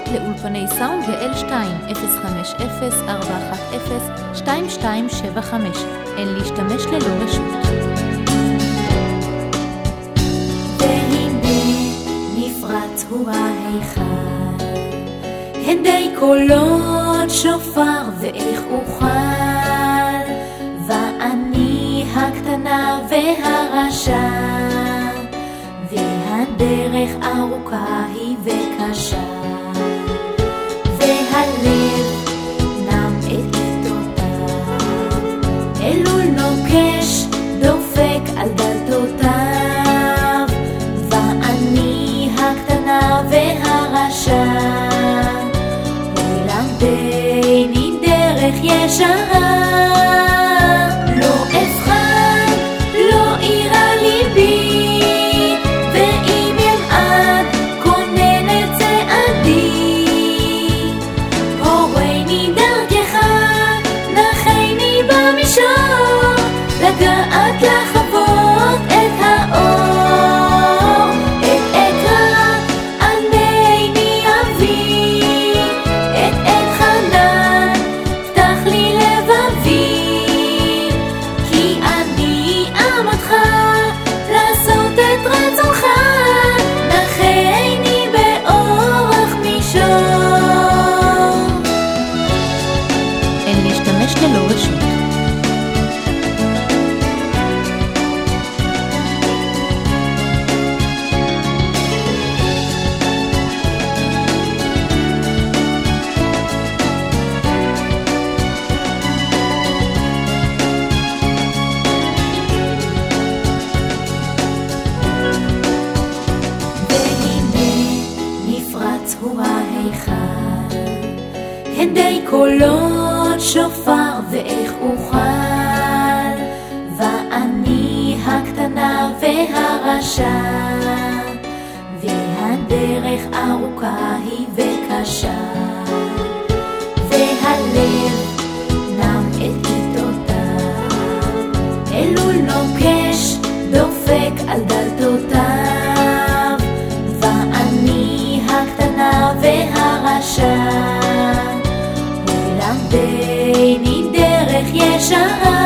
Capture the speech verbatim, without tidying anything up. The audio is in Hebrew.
לאולפני סאונד יעל שתיים אפס חמש אפס ארבע אחת אפס שתיים שתיים שבע חמש. אין להשתמש ללא רשות. והנה נפרץ הוא ההיכל, הדי קולות שופר ואיך אוכל, ואני הקטנה והרשע, והדרך ארוכה היא וקשה, והלב נם את עיתותיו, אלול נוקש דופק על דלתותיו, ואני הקטנה והרשע, ולמדני דרך ישרה, לא אבחן, לא אירה ליבי, ואם ימעד כוננת צעדי, הורני דרכך, נחני במישור, לגעת לחוות את האור, את אקרא ענני אבי, את את חנן פתח לי לבבי, כי אני עמדך לעשות את רצונך, נחני באורח מישור. אין להשתמש ללא רשות. הוא ההיכל, הדי קולות שופר ואיך אוכל, ואני הקטנה והרשע, והדרך ארוכה היא וקשה, והלב נם את עיתותיו, אלול נוקש דופק על דלתותיו, ואני הקטנה והרשע, ולמדני דרך ישרה,